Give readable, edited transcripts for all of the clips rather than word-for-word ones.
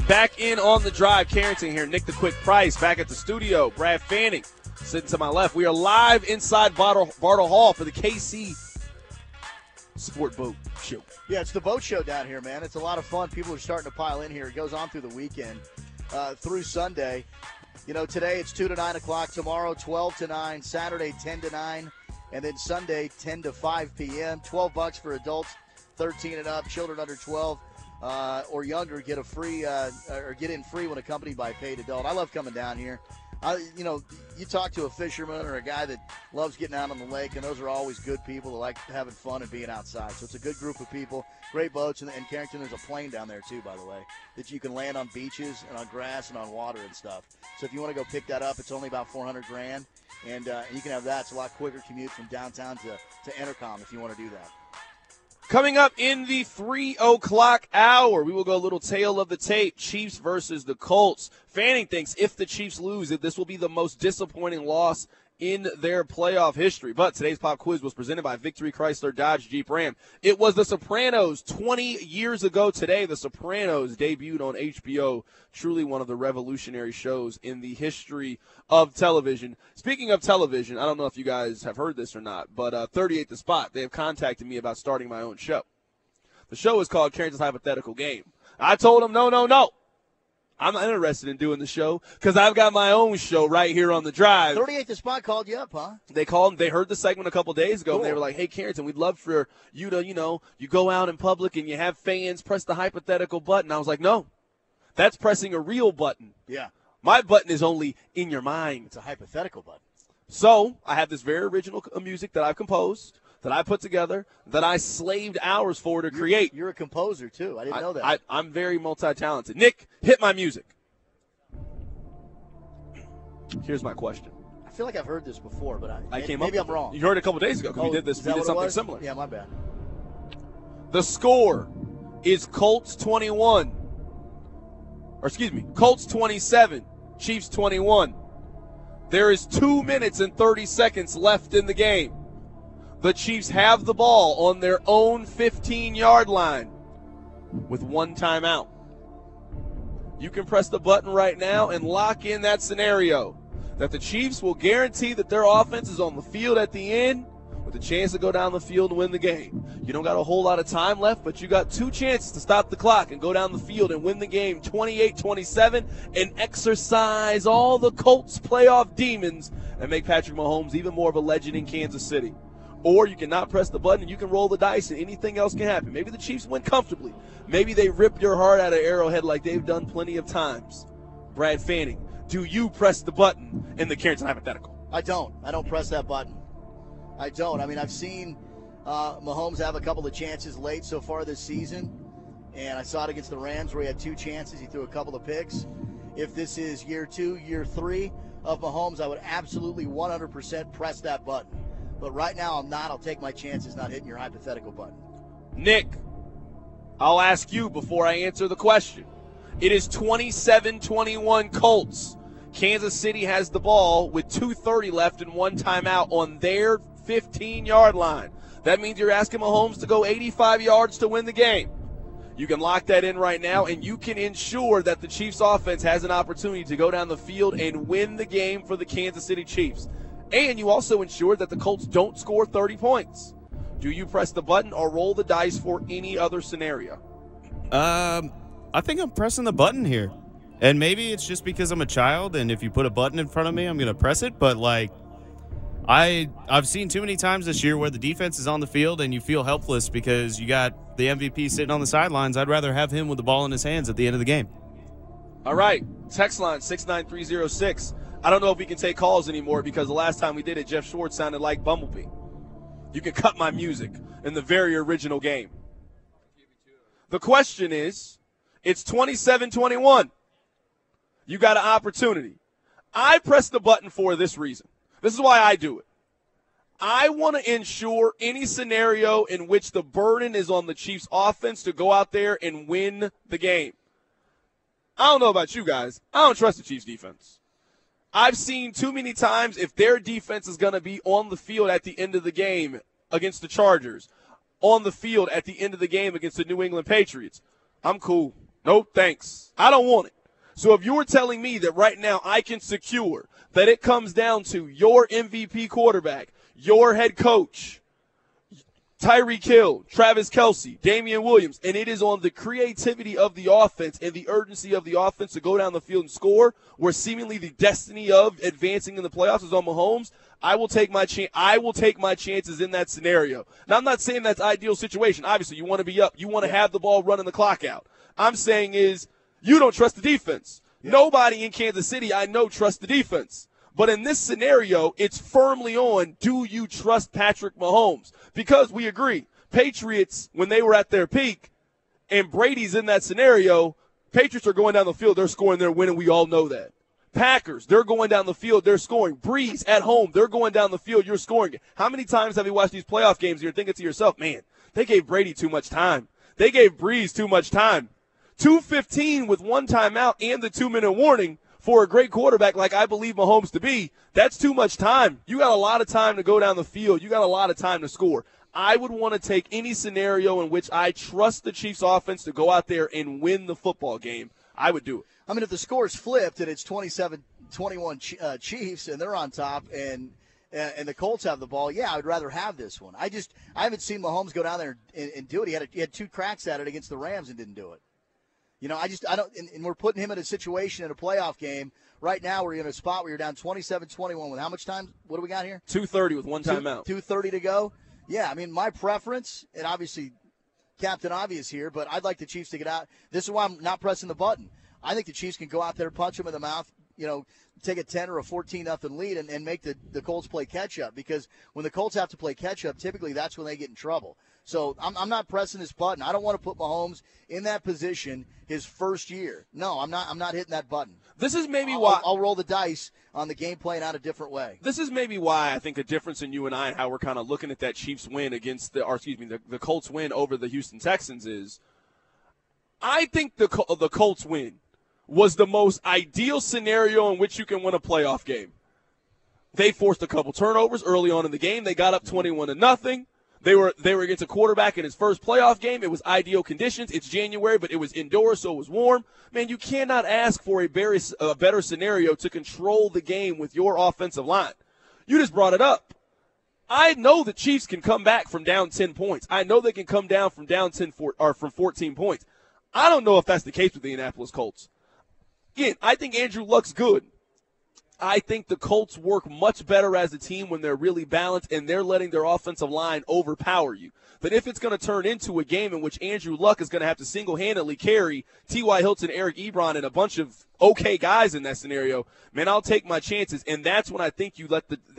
Back in on the drive, Carrington here. Nick the Quick Price back at the studio. Brad Fanning sitting to my left. We are live inside Bartle Hall for the KC Sport Boat Show. Yeah, it's the boat show down here, man. It's a lot of fun. People are starting to pile in here. It goes on through the weekend, through Sunday. You know, today it's 2 to 9 o'clock. Tomorrow, 12 to 9. Saturday, 10 to 9. And then Sunday, 10 to 5 p.m. $12 for adults, 13 and up. Children under 12 or younger get a free or get in free when accompanied by a paid adult. I love coming down here. You talk to a fisherman or a guy that loves getting out on the lake, and those are always good people that like having fun and being outside. So it's a good group of people, great boats, and Carrington, there's a plane down there too, by the way, that you can land on beaches and on grass and on water and stuff. So if you want to go pick that up, it's only about $400,000, and you can have that. It's a lot quicker commute from downtown to Intercom if you want to do that. Coming up in the 3 o'clock hour, we will go a little tail of the tape, Chiefs versus the Colts. Fanning thinks if the Chiefs lose, this will be the most disappointing loss in their playoff history. But today's pop quiz was presented by Victory Chrysler Dodge Jeep Ram. It was The Sopranos 20 years ago today. The Sopranos debuted on HBO, truly one of the revolutionary shows in the history of television. Speaking of television, I don't know if you guys have heard this or not, but 38 The Spot, they have contacted me about starting my own show. The show is called Carrington's Hypothetical Game. I told them, no. I'm not interested in doing the show because I've got my own show right here on the drive. 38 The Spot called you up, huh? They called. They heard the segment a couple days ago, cool. And they were like, hey, Carrington, we'd love for you to, you go out in public and you have fans press the hypothetical button. I was like, no, that's pressing a real button. Yeah. My button is only in your mind. It's a hypothetical button. So I have this very original music that I've composed, that I put together, that I slaved hours for to create. You're a composer, too. I didn't know that. I'm very multi-talented. Nick, hit my music. Here's my question. I feel like I've heard this before, but maybe I'm wrong. You heard it a couple days ago because we did this. We did something similar. Yeah, my bad. The score is Colts 21. Colts 27, Chiefs 21. There is 2 minutes and 30 seconds left in the game. The Chiefs have the ball on their own 15-yard line with one timeout. You can press the button right now and lock in that scenario that the Chiefs will guarantee that their offense is on the field at the end with a chance to go down the field and win the game. You don't got a whole lot of time left, but you got two chances to stop the clock and go down the field and win the game 28-27 and exercise all the Colts playoff demons and make Patrick Mahomes even more of a legend in Kansas City. Or you can not press the button and you can roll the dice and anything else can happen. Maybe the Chiefs win comfortably. Maybe they rip your heart out of Arrowhead like they've done plenty of times. Brad Fanning, do you press the button in the Carrington Hypothetical? I don't. I don't press that button. I don't. I mean, I've seen Mahomes have a couple of chances late so far this season, and I saw it against the Rams where he had two chances. He threw a couple of picks. If this is year 2, year 3 of Mahomes, I would absolutely 100% press that button. But right now, I'm not. I'll take my chances not hitting your hypothetical button. Nick, I'll ask you before I answer the question. It is 27-21 Colts. Kansas City has the ball with 2:30 left and one timeout on their 15-yard line. That means you're asking Mahomes to go 85 yards to win the game. You can lock that in right now, and you can ensure that the Chiefs offense has an opportunity to go down the field and win the game for the Kansas City Chiefs. And you also ensure that the Colts don't score 30 points. Do you press the button or roll the dice for any other scenario? I think I'm pressing the button here. And maybe it's just because I'm a child, and if you put a button in front of me, I'm going to press it. But, I've seen too many times this year where the defense is on the field and you feel helpless because you got the MVP sitting on the sidelines. I'd rather have him with the ball in his hands at the end of the game. All right. Text line 69306. I don't know if we can take calls anymore because the last time we did it, Jeff Schwartz sounded like Bumblebee. You can cut my music in the very original game. The question is, it's 27-21. You got an opportunity. I press the button for this reason. This is why I do it. I want to ensure any scenario in which the burden is on the Chiefs offense to go out there and win the game. I don't know about you guys. I don't trust the Chiefs defense. I've seen too many times if their defense is going to be on the field at the end of the game against the Chargers, on the field at the end of the game against the New England Patriots, I'm cool. No, thanks. I don't want it. So if you're telling me that right now I can secure that it comes down to your MVP quarterback, your head coach, Tyreek Hill, Travis Kelce, Damian Williams, and it is on the creativity of the offense and the urgency of the offense to go down the field and score, where seemingly the destiny of advancing in the playoffs is on Mahomes, I will take my chances in that scenario. Now, I'm not saying that's ideal situation. Obviously, you want to be up. You want to have the ball running the clock out. I'm saying is you don't trust the defense. Yeah. Nobody in Kansas City I know trusts the defense. But in this scenario, it's firmly on, do you trust Patrick Mahomes? Because we agree, Patriots, when they were at their peak, and Brady's in that scenario, Patriots are going down the field, they're scoring, they're winning, we all know that. Packers, they're going down the field, they're scoring. Breeze at home, they're going down the field, you're scoring. How many times have you watched these playoff games and you're thinking to yourself, man, they gave Brady too much time. They gave Breeze too much time. 2:15 with one timeout and the 2-minute warning for a great quarterback like I believe Mahomes to be, that's too much time. You got a lot of time to go down the field. You got a lot of time to score. I would want to take any scenario in which I trust the Chiefs offense to go out there and win the football game. I would do it. I mean, if the score's flipped and it's 27-21 Chiefs and they're on top and the Colts have the ball, yeah, I'd rather have this one. I haven't seen Mahomes go down there and do it. He had 2 cracks at it against the Rams and didn't do it. You know, I don't, and we're putting him in a situation in a playoff game. Right now, we're in a spot where you're down 27-21 with how much time? What do we got here? 2:30 with one timeout. 2:30 to go. Yeah, I mean, my preference, and obviously Captain Obvious here, but I'd like the Chiefs to get out. This is why I'm not pressing the button. I think the Chiefs can go out there, punch them in the mouth, you know, take a 10 or a 14-0 lead and make the Colts play catch-up, because when the Colts have to play catch-up, typically that's when they get in trouble. So I'm not pressing this button. I don't want to put Mahomes in that position his first year. No, I'm not hitting that button. This is maybe why I'll roll the dice on the game playing out a different way. This is maybe why I think a difference in you and I and how we're kind of looking at that Chiefs win against the Colts win over the Houston Texans is, I think the Colts win was the most ideal scenario in which you can win a playoff game. They forced a couple turnovers early on in the game. They got up 21-0. They were against a quarterback in his first playoff game. It was ideal conditions. It's January, but it was indoors, so it was warm. Man, you cannot ask for a better scenario to control the game with your offensive line. You just brought it up. I know the Chiefs can come back from down 10 points. I know they can come down from down 10 or from 14 points. I don't know if that's the case with the Indianapolis Colts. Again, I think Andrew Luck's good. I think the Colts work much better as a team when they're really balanced and they're letting their offensive line overpower you. But if it's going to turn into a game in which Andrew Luck is going to have to single-handedly carry T.Y. Hilton, Eric Ebron, and a bunch of okay guys in that scenario, man, I'll take my chances. And that's when I think you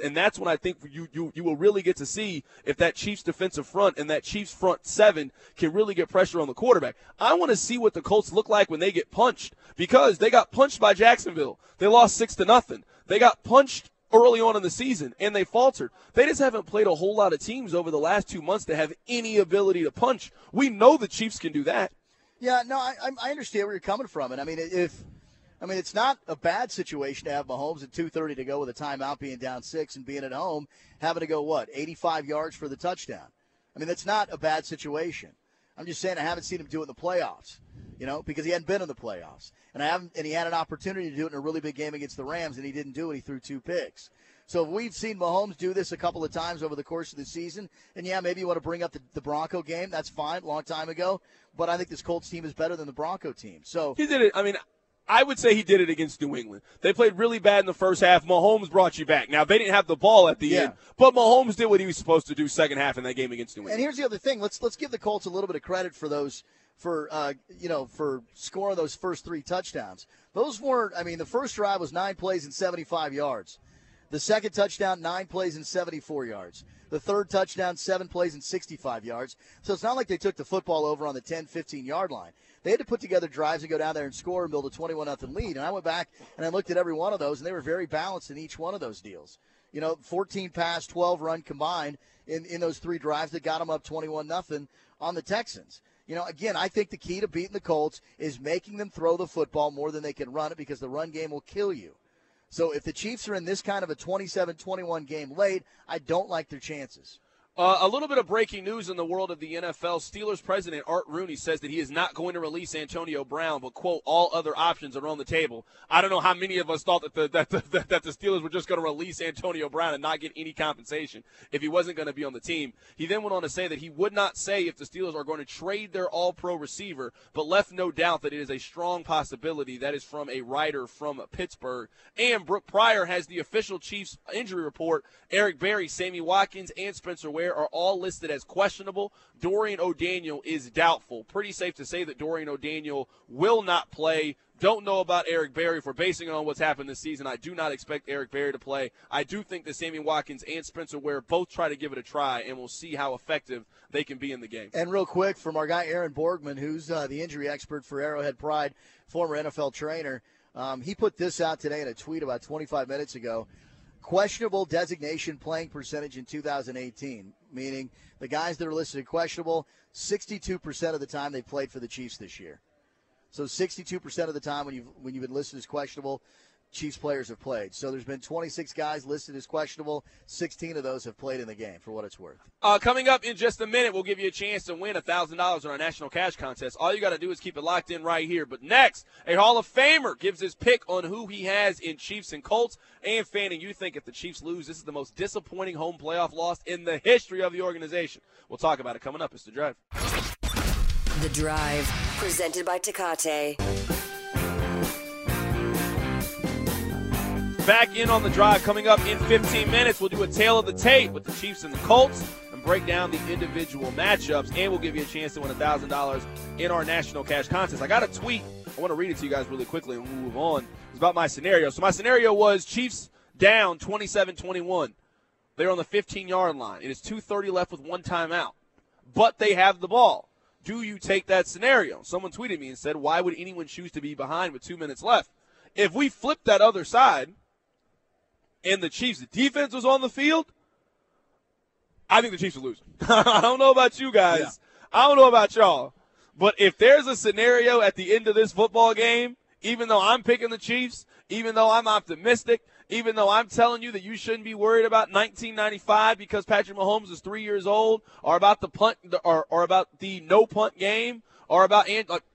will really get to see if that Chiefs defensive front and that Chiefs front seven can really get pressure on the quarterback. I want to see what the Colts look like when they get punched, because they got punched by Jacksonville. They lost 6-0. They got punched early on in the season, and they faltered. They just haven't played a whole lot of teams over the last 2 months that have any ability to punch. We know the Chiefs can do that. Yeah, no, I understand where you're coming from. And, it's not a bad situation to have Mahomes at 2:30 to go with a timeout, being down 6 and being at home, having to go, 85 yards for the touchdown. I mean, that's not a bad situation. I'm just saying I haven't seen him do it in the playoffs, because he hadn't been in the playoffs. And he had an opportunity to do it in a really big game against the Rams, and he didn't do it. He threw 2 picks. So if we've seen Mahomes do this a couple of times over the course of the season, and yeah, maybe you want to bring up the Bronco game. That's fine, long time ago. But I think this Colts team is better than the Bronco team. So he did it. I would say he did it against New England. They played really bad in the first half. Mahomes brought you back. Now, they didn't have the ball at the end, but Mahomes did what he was supposed to do second half in that game against New England. And here's the other thing. Let's give the Colts a little bit of credit for those for scoring those first 3 touchdowns. Those weren't, the first drive was 9 plays and 75 yards. The second touchdown, 9 plays and 74 yards. The third touchdown, 7 plays and 65 yards. So it's not like they took the football over on the 10, 15-yard line. They had to put together drives and go down there and score and build a 21-0 lead. And I went back and I looked at every one of those, and they were very balanced in each one of those deals. 14 pass, 12 run combined in those 3 drives that got them up 21-0 on the Texans. Again, I think the key to beating the Colts is making them throw the football more than they can run it, because the run game will kill you. So if the Chiefs are in this kind of a 27-21 game late, I don't like their chances. A little bit of breaking news in the world of the NFL. Steelers president Art Rooney says that he is not going to release Antonio Brown, but, quote, all other options are on the table. I don't know how many of us thought that the Steelers were just going to release Antonio Brown and not get any compensation if he wasn't going to be on the team. He then went on to say that he would not say if the Steelers are going to trade their all-pro receiver, but left no doubt that it is a strong possibility. That is from a writer from Pittsburgh. And Brooke Pryor has the official Chiefs injury report. Eric Berry, Sammy Watkins, and Spencer Ware are all listed as questionable. Dorian O'Daniel is doubtful. Pretty safe to say that Dorian O'Daniel will not play. Don't know about Eric Berry. If we're basing it on what's happened this season, I do not expect Eric Berry to play. I do think that Sammy Watkins and Spencer Ware both try to give it a try, and we'll see how effective they can be in the game. And real quick, from our guy Aaron Borgman, who's the injury expert for Arrowhead Pride, former NFL trainer, he put this out today in a tweet about 25 minutes ago. Questionable designation playing percentage in 2018, meaning the guys that are listed as questionable, 62% of the time they played for the Chiefs this year. So 62% of the time when you've been listed as questionable, Chiefs players have played. So there's been 26 guys listed as questionable. 16 of those have played in the game, for what it's worth. Coming up in just a minute, we'll give you a chance to win $1,000 on our National Cash Contest. All you got to do is keep it locked in right here. But next, a Hall of Famer gives his pick on who he has in Chiefs and Colts. And Fanning, you think if the Chiefs lose, this is the most disappointing home playoff loss in the history of the organization. We'll talk about it coming up. It's The Drive. The Drive, presented by Tecate. Back in on The Drive coming up in 15 minutes. We'll do a tail of the tape with the Chiefs and the Colts and break down the individual matchups, and we'll give you a chance to win $1,000 in our National Cash Contest. I got a tweet. I want to read it to you guys really quickly and we'll move on. It's about my scenario. So my scenario was Chiefs down 27-21. They're on the 15-yard line. It is 2:30 left with one timeout, but they have the ball. Do you take that scenario? Someone tweeted me and said, why would anyone choose to be behind with 2 minutes left? If we flip that other side, and the Chiefs' defense was on the field, I think the Chiefs are losing. I don't know about you guys. Yeah. I don't know about y'all. But if there's a scenario at the end of this football game, even though I'm picking the Chiefs, even though I'm optimistic, even though I'm telling you that you shouldn't be worried about 1995 because Patrick Mahomes is 3 years old, or about the punt, or about the no punt game, or about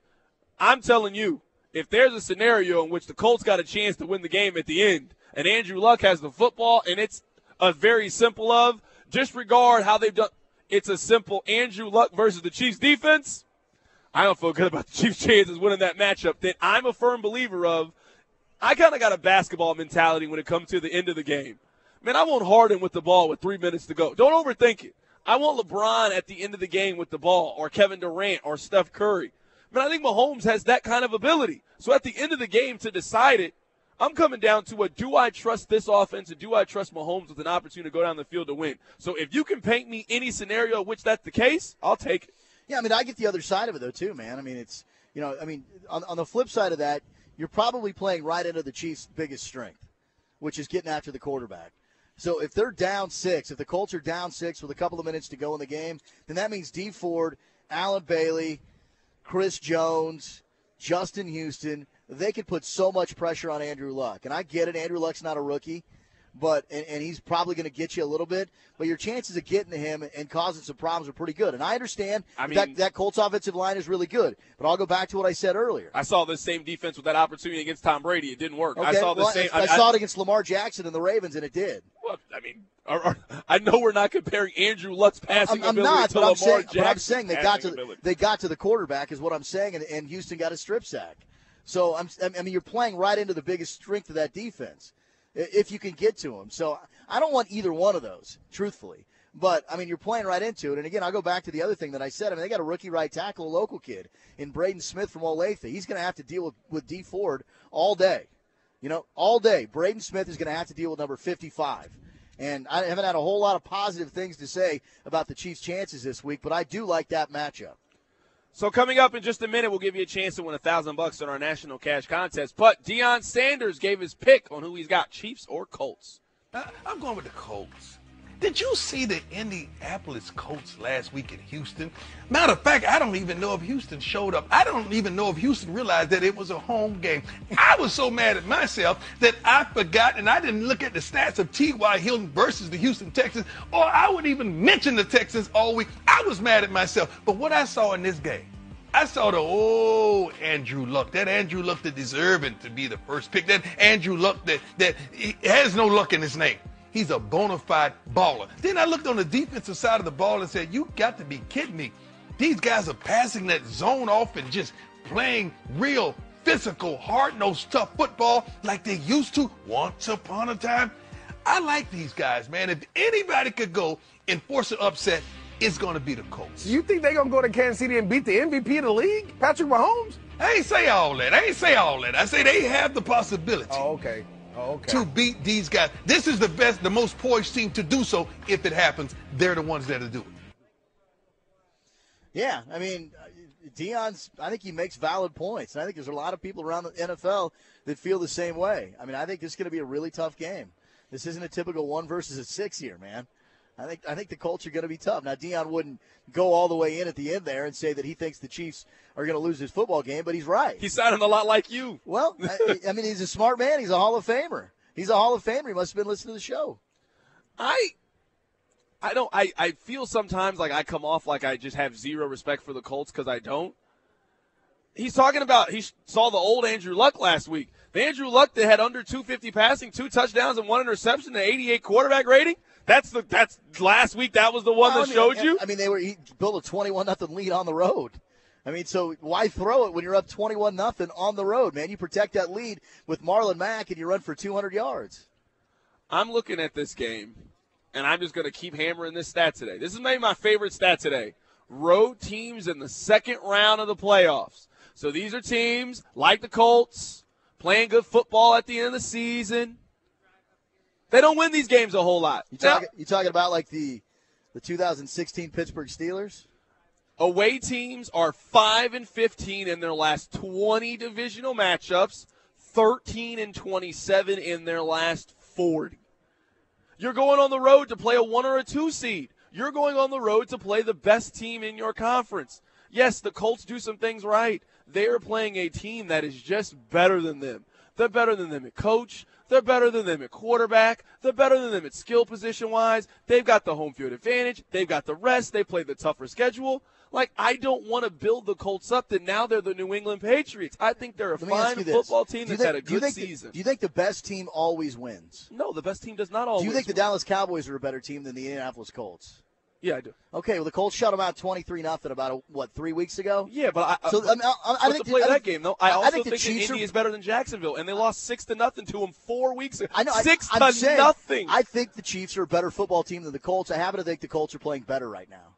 I'm telling you, if there's a scenario in which the Colts got a chance to win the game at the end, and Andrew Luck has the football, and it's a very simple of, disregard how they've done. It's a simple Andrew Luck versus the Chiefs defense. I don't feel good about the Chiefs' chances winning that matchup that I'm a firm believer of. I kind of got a basketball mentality when it comes to the end of the game. Man, I want Harden with the ball with 3 minutes to go. Don't overthink it. I want LeBron at the end of the game with the ball, or Kevin Durant, or Steph Curry. Man, I think Mahomes has that kind of ability. So at the end of the game to decide it, I'm coming down to do I trust this offense, and do I trust Mahomes with an opportunity to go down the field to win? So if you can paint me any scenario in which that's the case, I'll take it. Yeah, I mean, I get the other side of it, though, too, man. I mean, it's, on the flip side of that, you're probably playing right into the Chiefs' biggest strength, which is getting after the quarterback. So if they're down 6, if the Colts are down 6 with a couple of minutes to go in the game, then that means Dee Ford, Allen Bailey, Chris Jones, Justin Houston, they could put so much pressure on Andrew Luck. And I get it, Andrew Luck's not a rookie, but and he's probably going to get you a little bit, but your chances of getting to him and causing some problems are pretty good. And I understand that Colts offensive line is really good, but I'll go back to what I said earlier. I saw the same defense with that opportunity against Tom Brady. It didn't work. Okay, I saw I saw it against Lamar Jackson and the Ravens, and it did. Well, I mean, I know we're not comparing Andrew Luck's passing ability to Lamar Jackson's but I'm saying they got to the quarterback is what I'm saying, and Houston got a strip sack. So, I mean, you're playing right into the biggest strength of that defense if you can get to them. So, I don't want either one of those, truthfully. But, I mean, you're playing right into it. And, again, I'll go back to the other thing that I said. I mean, they got a rookie right tackle, a local kid, in Braden Smith from Olathe. He's going to have to deal with Dee Ford all day. All day. Braden Smith is going to have to deal with number 55. And I haven't had a whole lot of positive things to say about the Chiefs' chances this week, but I do like that matchup. So coming up in just a minute, we'll give you a chance to win $1,000 on our National Cash Contest. But Deion Sanders gave his pick on who he's got, Chiefs or Colts. I'm going with the Colts. Did you see the Indianapolis Colts last week in Houston? Matter of fact, I don't even know if Houston showed up. I don't even know if Houston realized that it was a home game. I was so mad at myself that I forgot and I didn't look at the stats of T.Y. Hilton versus the Houston Texans, or I would even mention the Texans all week. I was mad at myself. But what I saw in this game, I saw the old Andrew Luck. That Andrew Luck that deserving to be the first pick. That Andrew Luck that he has no luck in his name. He's a bona fide baller. Then I looked on the defensive side of the ball and said, you got to be kidding me. These guys are passing that zone off and just playing real physical, hard-nosed, tough football like they used to once upon a time. I like these guys, man. If anybody could go and force an upset, it's going to be the Colts. You think they're going to go to Kansas City and beat the MVP of the league, Patrick Mahomes? I ain't say all that. I say they have the possibility. Oh, okay. To beat these guys. This is the most poised team to do so. If it happens, they're the ones that'll do it. Yeah, I mean, I think he makes valid points. And I think there's a lot of people around the NFL that feel the same way. I mean, I think this is going to be a really tough game. This isn't a typical 1 versus a 6 here, man. I think the Colts are going to be tough. Now, Deion wouldn't go all the way in at the end there and say that he thinks the Chiefs are going to lose this football game, but he's right. He sounded a lot like you. Well, I mean, he's a smart man. He's a Hall of Famer. He's a Hall of Famer. He must have been listening to the show. I feel sometimes like I come off like I just have zero respect for the Colts because I don't. He's talking about he saw the old Andrew Luck last week. The Andrew Luck that had under 250 passing, 2 touchdowns and 1 interception, an 88 quarterback rating. That's last week. That was the one that showed you. I mean, he built a 21-0 lead on the road. I mean, so why throw it when you're up 21-0 on the road, man? You protect that lead with Marlon Mack and you run for 200 yards. I'm looking at this game, and I'm just going to keep hammering this stat today. This is maybe my favorite stat today. Road teams in the second round of the playoffs. So these are teams like the Colts playing good football at the end of the season. They don't win these games a whole lot. You talking about like the 2016 Pittsburgh Steelers? Away teams are 5-15 in their last 20 divisional matchups, 13-27 in their last 40. You're going on the road to play a 1 or a 2 seed. You're going on the road to play the best team in your conference. Yes, the Colts do some things right. They are playing a team that is just better than them. They're better than them at coach. They're better than them at quarterback. They're better than them at skill position-wise. They've got the home field advantage. They've got the rest. They play the tougher schedule. Like, I don't want to build the Colts up that now they're the New England Patriots. I think they're a fine football team that's had a good season. Do you think the best team always wins? No, the best team does not always win. Do you think the Dallas Cowboys are a better team than the Indianapolis Colts? Yeah, I do. Okay, well, the Colts shut them out 23-0 about, 3 weeks ago? Yeah, but I think to play that game, though, I also think that Indy is better than Jacksonville, and they lost 6-0 to them 4 weeks ago. I know. 6-0. I think the Chiefs are a better football team than the Colts. I happen to think the Colts are playing better right now.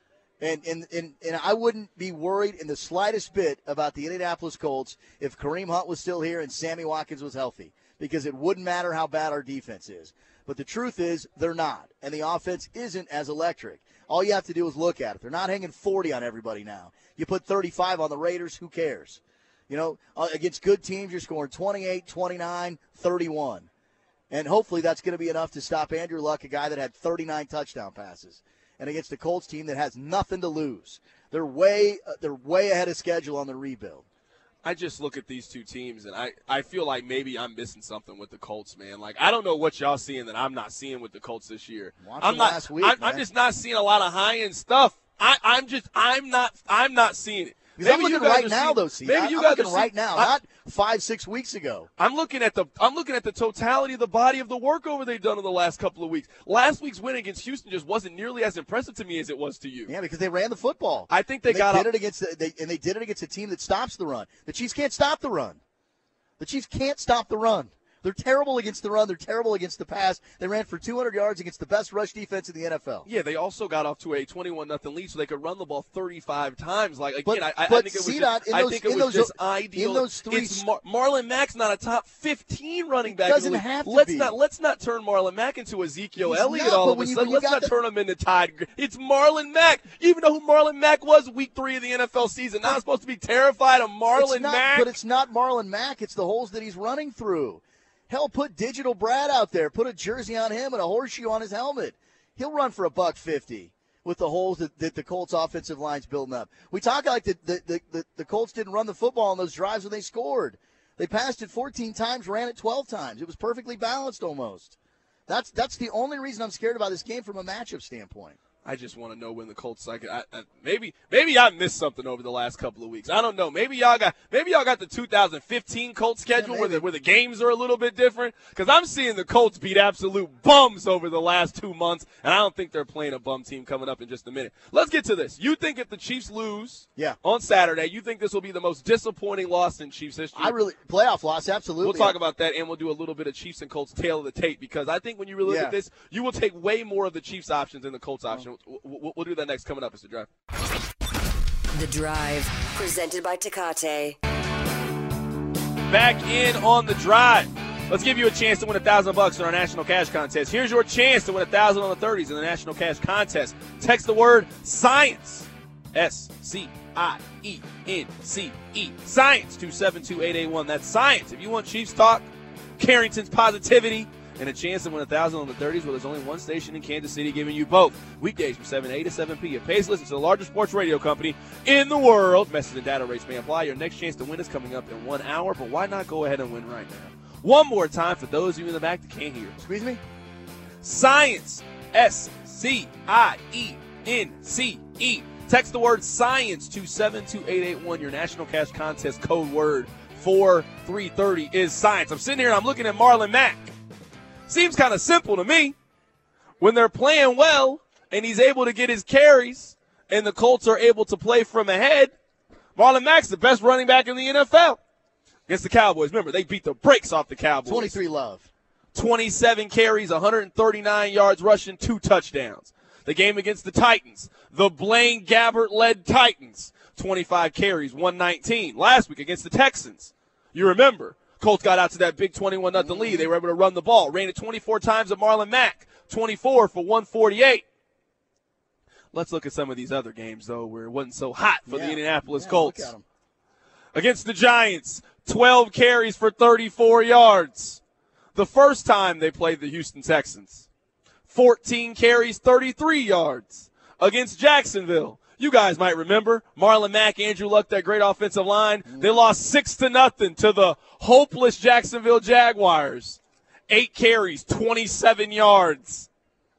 And I wouldn't be worried in the slightest bit about the Indianapolis Colts if Kareem Hunt was still here and Sammy Watkins was healthy, because it wouldn't matter how bad our defense is. But the truth is they're not, and the offense isn't as electric. All you have to do is look at it. They're not hanging 40 on everybody now. You put 35 on the Raiders, who cares? You know, against good teams, you're scoring 28, 29, 31. And hopefully that's going to be enough to stop Andrew Luck, a guy that had 39 touchdown passes. And against the Colts team that has nothing to lose. They're way ahead of schedule on the rebuild. I just look at these two teams, and I feel like maybe I'm missing something with the Colts, man. Like, I don't know what y'all seeing that I'm not seeing with the Colts this year. I'm just not seeing a lot of high-end stuff. I'm not seeing it. Because I'm looking right now, though, see. I'm looking right now, not 5-6 weeks ago. I'm looking at the totality of the body of the work over they've done in the last couple of weeks. Last week's win against Houston just wasn't nearly as impressive to me as it was to you. Yeah, because they ran the football. I think they did it against a team that stops the run. The Chiefs can't stop the run. The Chiefs can't stop the run. They're terrible against the run. They're terrible against the pass. They ran for 200 yards against the best rush defense in the NFL. Yeah, they also got off to a 21-0 lead, so they could run the ball 35 times. Like, again, I think it was just ideal. In those three, Marlon Mack's not a top 15 running back. Doesn't have to be. Let's not turn Marlon Mack into Ezekiel Elliott all of a sudden. Let's not turn him into Tide. It's Marlon Mack. You even know who Marlon Mack was week 3 of the NFL season. Now I'm supposed to be terrified of Marlon Mack. But it's not Marlon Mack. It's the holes that he's running through. Hell, put Digital Brad out there. Put a jersey on him and a horseshoe on his helmet. he'll run for $150 with the holes that the Colts offensive line's building up. We talk like the Colts didn't run the football on those drives when they scored. They passed it 14 times, ran it 12 times. It was perfectly balanced almost. That's the only reason I'm scared about this game from a matchup standpoint. I just want to know when the Colts maybe I missed something over the last couple of weeks. I don't know. Maybe y'all got the 2015 Colts schedule where the games are a little bit different, because I'm seeing the Colts beat absolute bums over the last 2 months, and I don't think they're playing a bum team coming up in just a minute. Let's get to this. You think if the Chiefs lose on Saturday, you think this will be the most disappointing loss in Chiefs history? Playoff loss, absolutely. We'll talk about that, and we'll do a little bit of Chiefs and Colts tail of the tape, because I think when you really look at this, you will take way more of the Chiefs options than the Colts option. We'll do that next coming up. It's The Drive. The Drive, presented by Tecate. Back in on The Drive. Let's give you a chance to win $1,000 in our National Cash Contest. Here's your chance to win $1,000 on the 30s in the National Cash Contest. Text the word SCIENCE, SCIENCE, SCIENCE to 72881. That's science. If you want Chiefs talk, Carrington's positivity, and a chance to win $1,000 on the 30s, well, there's only one station in Kansas City giving you both. Weekdays from 7 A to 7 P. It pays to listen to the largest sports radio company in the world. Message and data rates may apply. Your next chance to win is coming up in 1 hour, but why not go ahead and win right now? One more time for those of you in the back that can't hear. Excuse me? SCIENCE, SCIENCE. Text the word SCIENCE to 72881. Your National Cash Contest code word for 330 is science. I'm sitting here and I'm looking at Marlon Mack. Seems kind of simple to me. When they're playing well and he's able to get his carries and the Colts are able to play from ahead, Marlon Mack's the best running back in the NFL. Against the Cowboys. Remember, they beat the brakes off the Cowboys. 23 love. 27 carries, 139 yards rushing, 2 touchdowns. The game against the Titans, the Blaine Gabbert-led Titans, 25 carries, 119. Last week against the Texans, you remember, Colts got out to that big 21-0 lead. They were able to run the ball. Ran it 24 times at Marlon Mack, 24 for 148. Let's look at some of these other games, though, where it wasn't so hot for the Indianapolis Colts. Look at 'em. Against the Giants, 12 carries for 34 yards. The first time they played the Houston Texans, 14 carries, 33 yards. Against Jacksonville, you guys might remember, Marlon Mack, Andrew Luck, that great offensive line. They lost 6-0 to the hopeless Jacksonville Jaguars. 8 carries, 27 yards.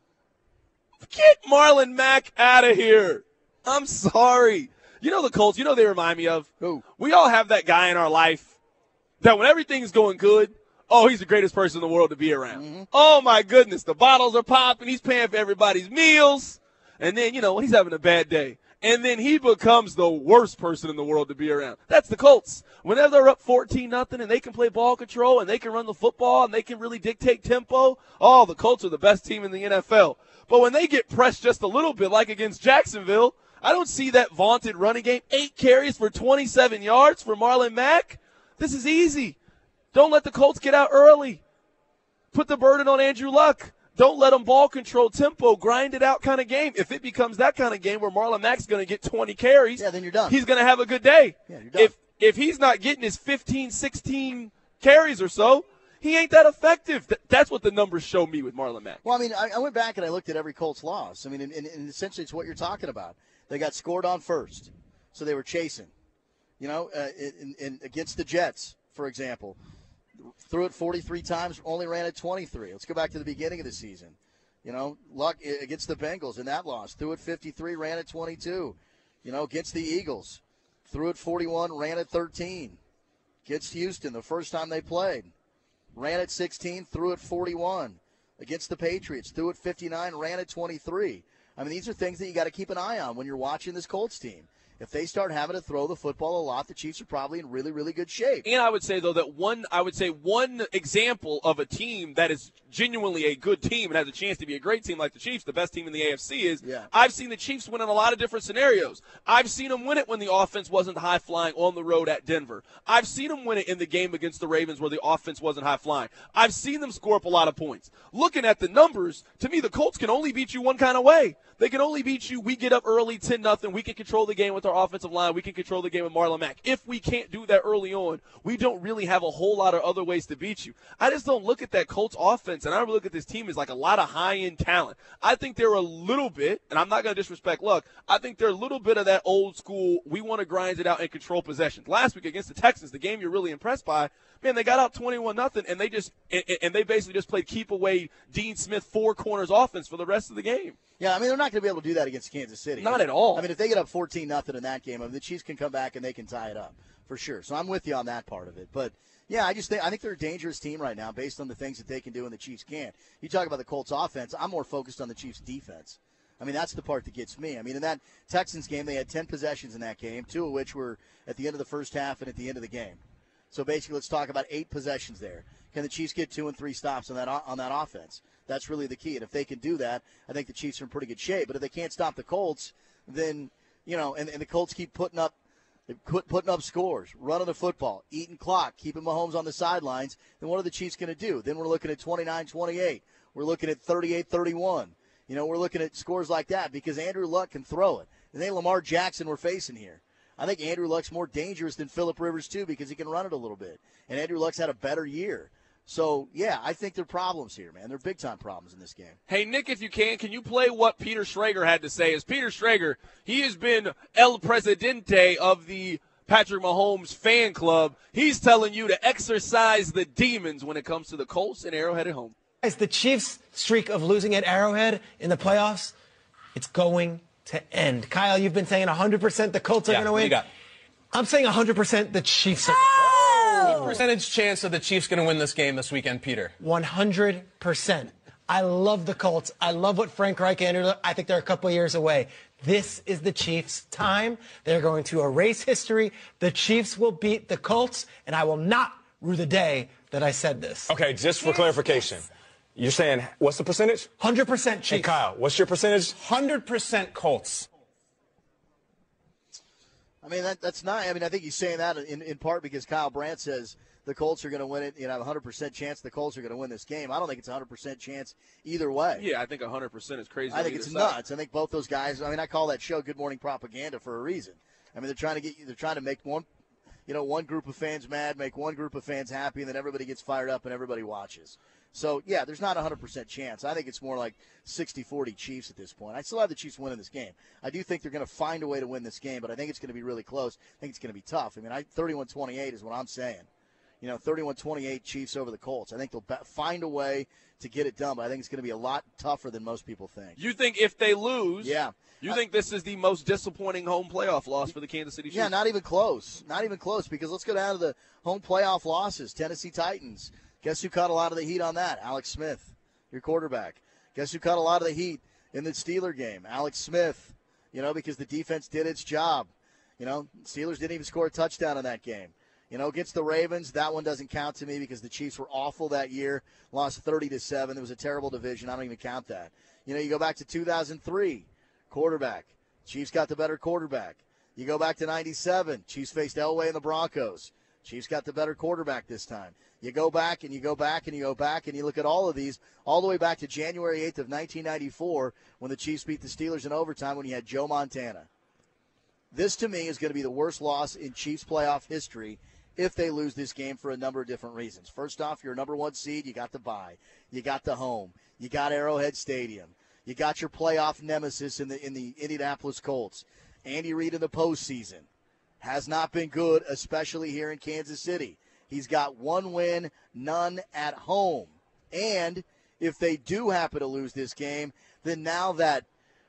Get Marlon Mack out of here. I'm sorry. You know the Colts, you know they remind me of? Who? We all have that guy in our life that when everything's going good, oh, he's the greatest person in the world to be around. Mm-hmm. Oh, my goodness, the bottles are popping. He's paying for everybody's meals. And then, when he's having a bad day. And then he becomes the worst person in the world to be around. That's the Colts. Whenever they're up 14-0 and they can play ball control and they can run the football and they can really dictate tempo, oh, the Colts are the best team in the NFL. But when they get pressed just a little bit, like against Jacksonville, I don't see that vaunted running game. 8 carries for 27 yards for Marlon Mack. This is easy. Don't let the Colts get out early. Put the burden on Andrew Luck. Don't let them ball control tempo, grind it out kind of game. If it becomes that kind of game where Marlon Mack's going to get 20 carries, then you're done. He's going to have a good day. Yeah, you're done. If he's not getting his 15, 16 carries or so, he ain't that effective. That's what the numbers show me with Marlon Mack. Well, I mean, I went back and I looked at every Colts loss. I mean, and essentially it's what you're talking about. They got scored on first, so they were chasing. Against the Jets, for example. Threw it 43 times, only ran it 23. Let's go back to the beginning of the season. Luck against the Bengals in that loss. Threw it 53, ran it 22. Against the Eagles. Threw it 41, ran it 13. Against Houston, the first time they played. Ran it 16, threw it 41. Against the Patriots, threw it 59, ran it 23. I mean, these are things that you got to keep an eye on when you're watching this Colts team. If they start having to throw the football a lot, the Chiefs are probably in really, really good shape. And I would say, though, that one example of a team that is genuinely a good team and has a chance to be a great team like the Chiefs, the best team in the AFC is, I've seen the Chiefs win in a lot of different scenarios. I've seen them win it when the offense wasn't high-flying on the road at Denver. I've seen them win it in the game against the Ravens where the offense wasn't high-flying. I've seen them score up a lot of points. Looking at the numbers, to me, the Colts can only beat you one kind of way. They can only beat you, we get up early, 10-0, we can control the game with our our offensive line. We can control the game with Marlon Mack. If we can't do that early on, we don't really have a whole lot of other ways to beat you. I just don't look at that Colts offense, and I look at this team as like a lot of high-end talent. I think they're a little bit, and I'm not going to disrespect Luck, I think they're a little bit of that old school, we want to grind it out and control possessions. Last week against the Texans, the game you're really impressed by, man, they got out 21-0, and they basically just played keep away Dean Smith 4 corners offense for the rest of the game. Yeah, I mean, they're not going to be able to do that against Kansas City. Not at all. I mean, if they get up 14-0 in that game, I mean, the Chiefs can come back and they can tie it up for sure. So I'm with you on that part of it. But, yeah, I think they're a dangerous team right now based on the things that they can do and the Chiefs can't. You talk about the Colts offense, I'm more focused on the Chiefs defense. I mean, that's the part that gets me. I mean, in that Texans game, they had 10 possessions in that game, 2 of which were at the end of the first half and at the end of the game. So basically, let's talk about 8 possessions there. Can the Chiefs get 2 and 3 stops on that offense? That's really the key. And if they can do that, I think the Chiefs are in pretty good shape. But if they can't stop the Colts, then, you know, and the Colts keep putting up scores, running the football, eating clock, keeping Mahomes on the sidelines, then what are the Chiefs going to do? Then we're looking at 29-28. We're looking at 38-31. You know, we're looking at scores like that because Andrew Luck can throw it. It ain't Lamar Jackson we're facing here. I think Andrew Luck's more dangerous than Phillip Rivers, too, because he can run it a little bit. And Andrew Luck's had a better year. So, yeah, I think there are problems here, man. There are big-time problems in this game. Hey, Nick, if you can you play what Peter Schrager had to say? As Peter Schrager, he has been El Presidente of the Patrick Mahomes fan club. He's telling you to exercise the demons when it comes to the Colts and Arrowhead at home. Guys, the Chiefs' streak of losing at Arrowhead in the playoffs, it's going to end. Kyle, you've been saying 100% the Colts are going to win. What do you got? I'm saying 100% the Chiefs are What percentage chance of the Chiefs going to win this game this weekend, Peter? 100%. I love the Colts. I love what Frank Reich and I think they're a couple of years away. This is the Chiefs' time. They're going to erase history. The Chiefs will beat the Colts, and I will not rue the day that I said this. Okay, just for clarification. You're saying, what's the percentage? 100% Chiefs. Hey, Kyle, what's your percentage? 100% Colts. I mean, that's not. I mean, I think he's saying that in part because Kyle Brandt says the Colts are going to win it. You know, 100% chance the Colts are going to win this game. I don't think it's a 100% chance either way. Yeah, I think 100% is crazy. I think it's nuts. I think both those guys. I mean, I call that show "Good Morning Propaganda" for a reason. I mean, they're trying to make one group of fans mad, make one group of fans happy, and then everybody gets fired up and everybody watches. So, yeah, there's not a 100% chance. I think it's more like 60-40 Chiefs at this point. I still have the Chiefs winning this game. I do think they're going to find a way to win this game, but I think it's going to be really close. I think it's going to be tough. I mean, 31-28 is what I'm saying. You know, 31-28 Chiefs over the Colts. I think they'll find a way to get it done, but I think it's going to be a lot tougher than most people think. You think if they lose, yeah, you think this is the most disappointing home playoff loss for the Kansas City Chiefs? Yeah, not even close. Not even close, because let's go down to the home playoff losses. Tennessee Titans. Guess who caught a lot of the heat on that? Alex Smith, your quarterback. Guess who caught a lot of the heat in the Steeler game? Alex Smith, you know, because the defense did its job. You know, Steelers didn't even score a touchdown in that game. You know, against the Ravens, that one doesn't count to me because the Chiefs were awful that year, lost 30-7. It was a terrible division. I don't even count that. You know, you go back to 2003, quarterback. Chiefs got the better quarterback. You go back to 97, Chiefs faced Elway and the Broncos. Chiefs got the better quarterback this time. You go back and you go back and you go back and you look at all of these, all the way back to January 8th of 1994 when the Chiefs beat the Steelers in overtime when you had Joe Montana. This, to me, is going to be the worst loss in Chiefs playoff history if they lose this game for a number of different reasons. First off, you're a number one seed. You got the bye. You got the home. You got Arrowhead Stadium. You got your playoff nemesis in the Indianapolis Colts. Andy Reid in the postseason has not been good, especially here in Kansas City. He's got one win, none at home. And if they do happen to lose this game, then now that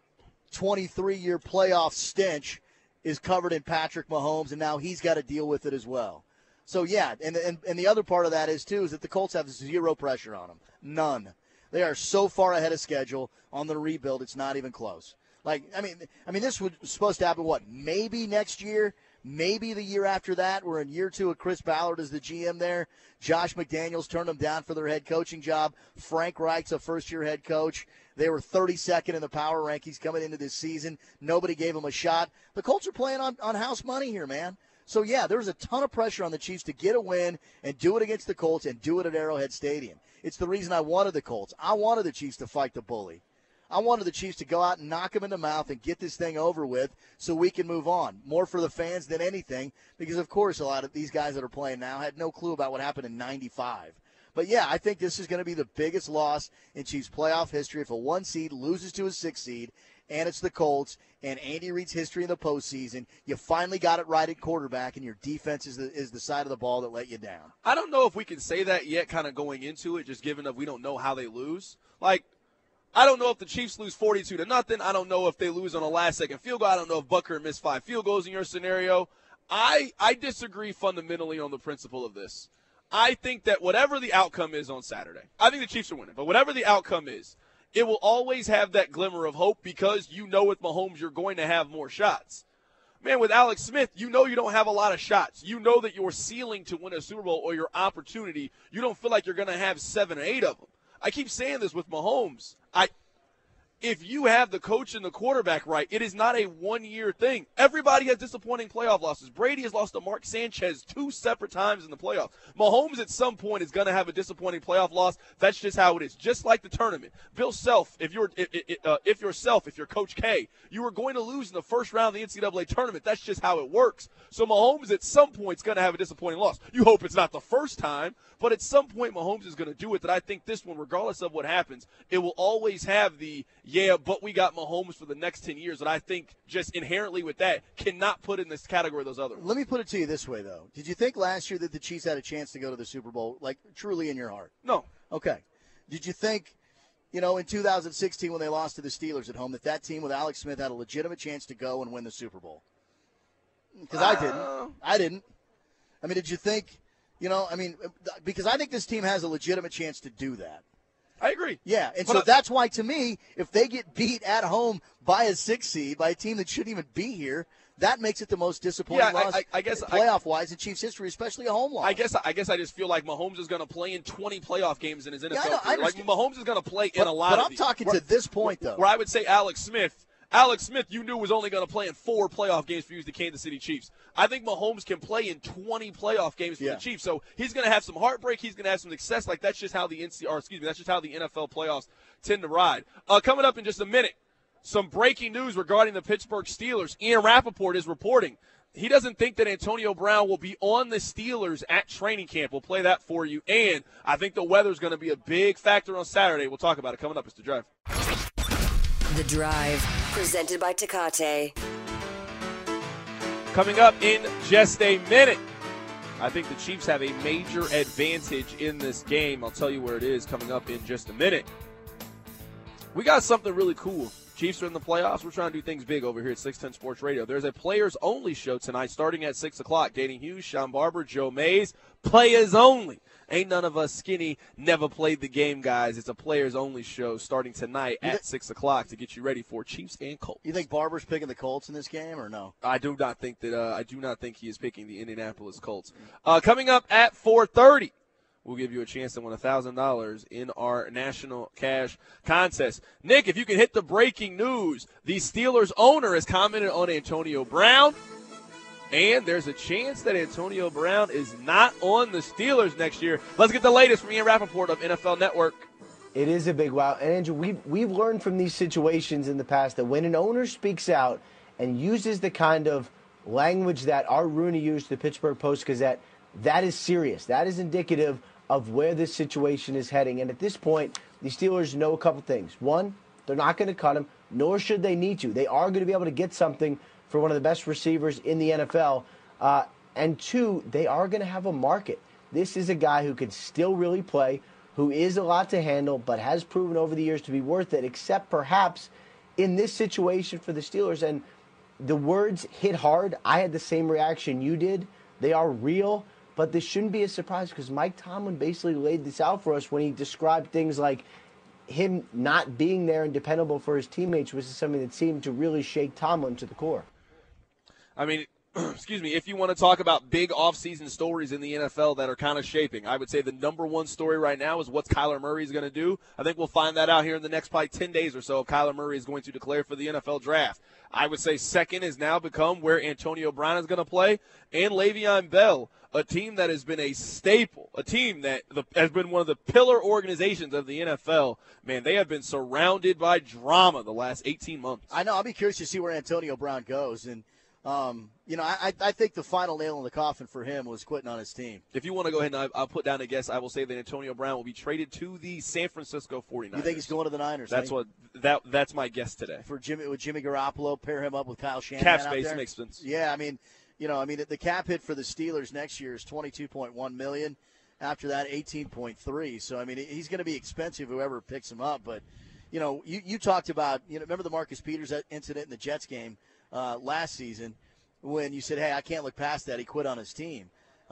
23-year playoff stench is covered in Patrick Mahomes, and now he's got to deal with it as well. So, yeah, and the other part of that is that the Colts have zero pressure on them. None. They are so far ahead of schedule on the rebuild, it's not even close. Like, I mean, this was supposed to happen, maybe next year? Maybe the year after that. We're in year 2 of Chris Ballard as the GM there. Josh McDaniels turned them down for their head coaching job. Frank Reich's a first-year head coach. They were 32nd in the power rankings coming into this season. Nobody gave them a shot. The Colts are playing on house money here, man. So, yeah, there's a ton of pressure on the Chiefs to get a win and do it against the Colts and do it at Arrowhead Stadium. It's the reason I wanted the Colts. I wanted the Chiefs to fight the bully. I wanted the Chiefs to go out and knock them in the mouth and get this thing over with so we can move on. More for the fans than anything because, of course, a lot of these guys that are playing now had no clue about what happened in 95. But, yeah, I think this is going to be the biggest loss in Chiefs playoff history if a 1 seed loses to a 6 seed, and it's the Colts, and Andy Reid's history in the postseason. You finally got it right at quarterback, and your defense is the side of the ball that let you down. I don't know if we can say that yet kind of going into it, just given that we don't know how they lose. Like, I don't know if the Chiefs lose 42-0. I don't know if they lose on a last-second field goal. I don't know if Butker missed 5 field goals in your scenario. I disagree fundamentally on the principle of this. I think that whatever the outcome is on Saturday, I think the Chiefs are winning. But whatever the outcome is, it will always have that glimmer of hope because you know with Mahomes you're going to have more shots. Man, with Alex Smith, you know you don't have a lot of shots. You know that your ceiling to win a Super Bowl or your opportunity, you don't feel like you're going to have 7 or 8 of them. I keep saying this with Mahomes. If you have the coach and the quarterback right, it is not a one-year thing. Everybody has disappointing playoff losses. Brady has lost to Mark Sanchez 2 separate times in the playoffs. Mahomes at some point is going to have a disappointing playoff loss. That's just how it is. Just like the tournament. Bill Self, if you're Coach K, you are going to lose in the first round of the NCAA tournament. That's just how it works. So Mahomes at some point is going to have a disappointing loss. You hope it's not the first time, but at some point Mahomes is going to do it. That I think this one, regardless of what happens, it will always have the but we got Mahomes for the next 10 years. And I think just inherently with that, cannot put in this category those other ones. Let me put it to you this way, though. Did you think last year that the Chiefs had a chance to go to the Super Bowl, like truly in your heart? No. Okay. Did you think, in 2016 when they lost to the Steelers at home, that team with Alex Smith had a legitimate chance to go and win the Super Bowl? Because I didn't. I mean, did you think, because I think this team has a legitimate chance to do that. I agree. Yeah, and so that's why, to me, if they get beat at home by a 6 seed, by a team that shouldn't even be here, that makes it the most disappointing loss I guess playoff-wise in Chiefs history, especially a home loss. I guess I just feel like Mahomes is going to play in 20 playoff games in his NFL career. Like Mahomes is going to play in a lot But I'm talking to this point, though. Where I would say Alex Smith, you knew was only going to play in 4 playoff games for you, the Kansas City Chiefs. I think Mahomes can play in 20 playoff games for the Chiefs. So he's going to have some heartbreak. He's going to have some success. Like that's just how the NFL playoffs tend to ride. Coming up in just a minute, some breaking news regarding the Pittsburgh Steelers. Ian Rappaport is reporting he doesn't think that Antonio Brown will be on the Steelers at training camp. We'll play that for you. And I think the weather's going to be a big factor on Saturday. We'll talk about it coming up. It's The Drive. The Drive, presented by Tecate. Coming up in just a minute, I think the Chiefs have a major advantage in this game. I'll tell you where it is coming up in just a minute. We got something really cool. Chiefs are in the playoffs. We're trying to do things big over here at 610 Sports Radio. There's a players-only show tonight starting at 6 o'clock. Danny Hughes, Sean Barber, Joe Mays. Players only. Ain't none of us skinny, never played the game, guys. It's a players-only show starting tonight at 6 o'clock to get you ready for Chiefs and Colts. You think Barber's picking the Colts in this game or no? I do not think he is picking the Indianapolis Colts. Coming up at 4:30. We'll give you a chance to win $1,000 in our national cash contest. Nick, if you can hit the breaking news, the Steelers owner has commented on Antonio Brown, and there's a chance that Antonio Brown is not on the Steelers next year. Let's get the latest from Ian Rappaport of NFL Network. It is a big wow. And, Andrew, we've learned from these situations in the past that when an owner speaks out and uses the kind of language that Art Rooney used to the Pittsburgh Post-Gazette, that is serious. That is indicative of where this situation is heading. And at this point, the Steelers know a couple things. One, they're not going to cut him, nor should they need to. They are going to be able to get something for one of the best receivers in the NFL. And two, they are going to have a market. This is a guy who can still really play, who is a lot to handle, but has proven over the years to be worth it, except perhaps in this situation for the Steelers. And the words hit hard. I had the same reaction you did. They are real. But this shouldn't be a surprise because Mike Tomlin basically laid this out for us when he described things like him not being there and dependable for his teammates, which is something that seemed to really shake Tomlin to the core. I mean, if you want to talk about big offseason stories in the NFL that are kind of shaping, I would say the number one story right now is what Kyler Murray is going to do. I think we'll find that out here in the next probably 10 days or so if Kyler Murray is going to declare for the NFL draft. I would say second has now become where Antonio Brown is going to play and Le'Veon Bell. a team that has been a staple, a team that has been one of the pillar organizations of the NFL. Man, they have been surrounded by drama the last 18 months. I know. I'll be curious to see where Antonio Brown goes. And, I think the final nail in the coffin for him was quitting on his team. If you want to go ahead and I'll put down a guess, I will say that Antonio Brown will be traded to the San Francisco 49ers. You think he's going to the Niners? That's my guess today. With Jimmy Garoppolo, pair him up with Kyle Shanahan. Cap out space there? makes sense. Yeah, the cap hit for the Steelers next year is $22.1 million. After that, $18.3. So he's going to be expensive, whoever picks him up. But you talked about remember the Marcus Peters incident in the Jets game last season when you said, hey, I can't look past that. He quit on his team,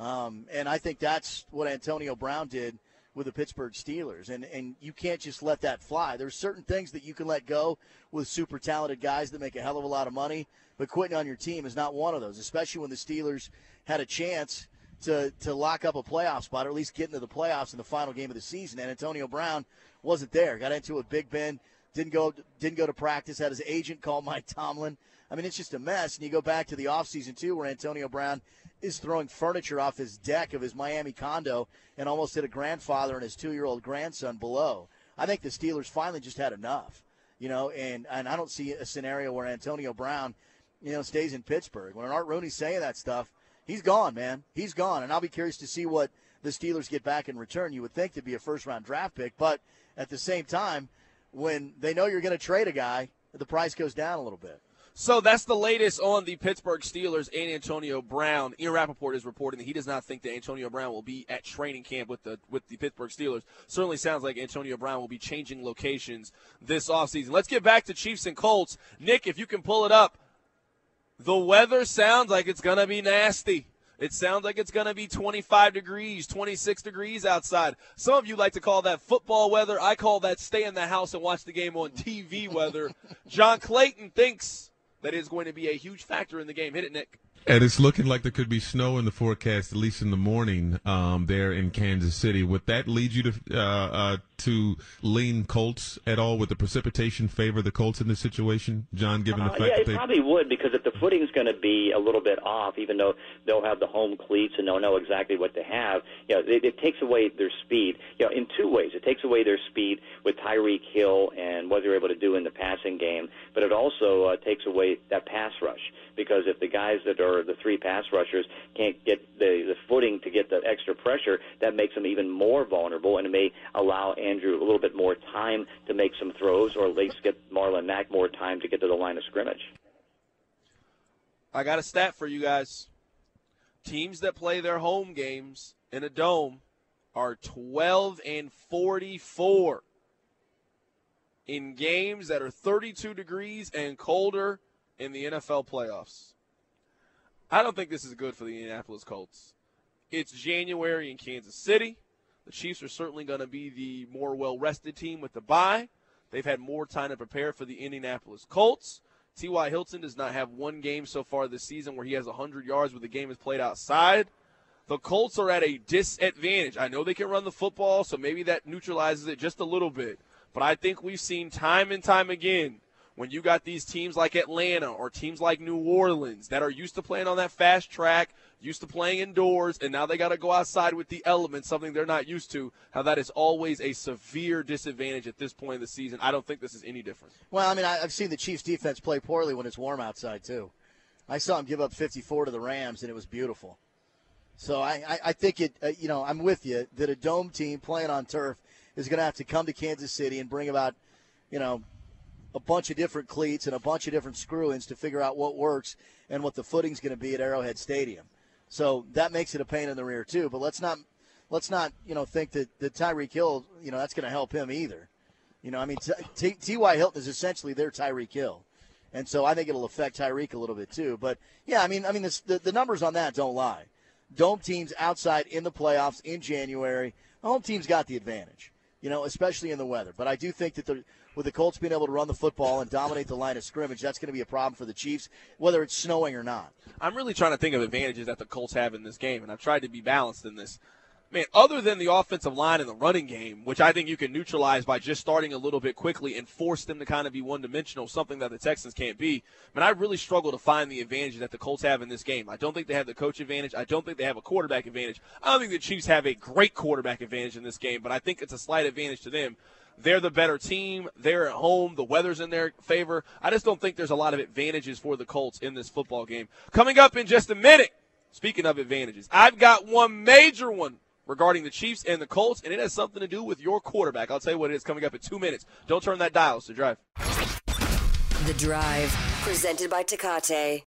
and I think that's what Antonio Brown did with the Pittsburgh Steelers, and you can't just let that fly. There's certain things that you can let go with super talented guys that make a hell of a lot of money. But quitting on your team is not one of those, especially when the Steelers had a chance to lock up a playoff spot or at least get into the playoffs in the final game of the season. And Antonio Brown wasn't there. Got into it Big Ben, didn't go to practice, had his agent call Mike Tomlin. It's just a mess. And you go back to the offseason, too, where Antonio Brown is throwing furniture off his deck of his Miami condo and almost hit a grandfather and his 2-year-old grandson below. I think the Steelers finally just had enough, and I don't see a scenario where Antonio Brown stays in Pittsburgh. When Art Rooney's saying that stuff, he's gone, man. He's gone. And I'll be curious to see what the Steelers get back in return. You would think to be a first-round draft pick, but at the same time, when they know you're going to trade a guy, the price goes down a little bit. So that's the latest on the Pittsburgh Steelers and Antonio Brown. Ian Rappaport is reporting that he does not think that Antonio Brown will be at training camp with the Pittsburgh Steelers. Certainly sounds like Antonio Brown will be changing locations this offseason. Let's get back to Chiefs and Colts. Nick, if you can pull it up. The weather sounds like it's going to be nasty. It sounds like it's going to be 25 degrees, 26 degrees outside. Some of you like to call that football weather. I call that stay in the house and watch the game on TV weather. John Clayton thinks that is going to be a huge factor in the game. Hit it, Nick. And it's looking like there could be snow in the forecast, at least in the morning, there in Kansas City. Would that lead you to lean Colts at all? Would the precipitation favor the Colts in this situation, John, given the fact that it probably would, because if the footing's going to be a little bit off, even though they'll have the home cleats and they'll know exactly what to have, it takes away their speed. In two ways. It takes away their speed with Tyreek Hill and what they're able to do in the passing game, but it also takes away that pass rush, because if the guys that are the three pass rushers can't get the footing to get the extra pressure, that makes them even more vulnerable, and it may allow Andrew a little bit more time to make some throws, or at least get Marlon Mack more time to get to the line of scrimmage. I got a stat for you guys. Teams that play their home games in a dome are 12-44 in games that are 32 degrees and colder in the NFL playoffs. I don't think this is good for the Indianapolis Colts. It's January in Kansas City. The Chiefs are certainly going to be the more well-rested team with the bye. They've had more time to prepare for the Indianapolis Colts. T.Y. Hilton does not have one game so far this season where he has 100 yards where the game is played outside. The Colts are at a disadvantage. I know they can run the football, so maybe that neutralizes it just a little bit. But I think we've seen time and time again when you got these teams like Atlanta or teams like New Orleans that are used to playing on that fast track, used to playing indoors, and now they got to go outside with the elements, something they're not used to, how that is always a severe disadvantage at this point in the season. I don't think this is any different. Well, I've seen the Chiefs' defense play poorly when it's warm outside, too. I saw them give up 54 to the Rams, and it was beautiful. So I think I'm with you that a dome team playing on turf is going to have to come to Kansas City and bring about, a bunch of different cleats and a bunch of different screw-ins to figure out what works and what the footing's going to be at Arrowhead Stadium. So that makes it a pain in the rear too. But let's not think that Tyreek Hill, that's going to help him either. T.Y. Hilton is essentially their Tyreek Hill, and so I think it'll affect Tyreek a little bit too. But yeah, the numbers on that don't lie. Dome teams outside in the playoffs in January, the home team's got the advantage. Especially in the weather. But I do think that with the Colts being able to run the football and dominate the line of scrimmage, that's going to be a problem for the Chiefs, whether it's snowing or not. I'm really trying to think of advantages that the Colts have in this game, and I've tried to be balanced in this. Man, other than the offensive line and the running game, which I think you can neutralize by just starting a little bit quickly and force them to kind of be one-dimensional, something that the Texans can't be, man, I really struggle to find the advantage that the Colts have in this game. I don't think they have the coach advantage. I don't think they have a quarterback advantage. I don't think the Chiefs have a great quarterback advantage in this game, but I think it's a slight advantage to them. They're the better team. They're at home. The weather's in their favor. I just don't think there's a lot of advantages for the Colts in this football game. Coming up in just a minute, speaking of advantages, I've got one major one regarding the Chiefs and the Colts, and it has something to do with your quarterback. I'll tell you what it is coming up in 2 minutes. Don't turn that dial. It's The Drive. The Drive, presented by Tecate.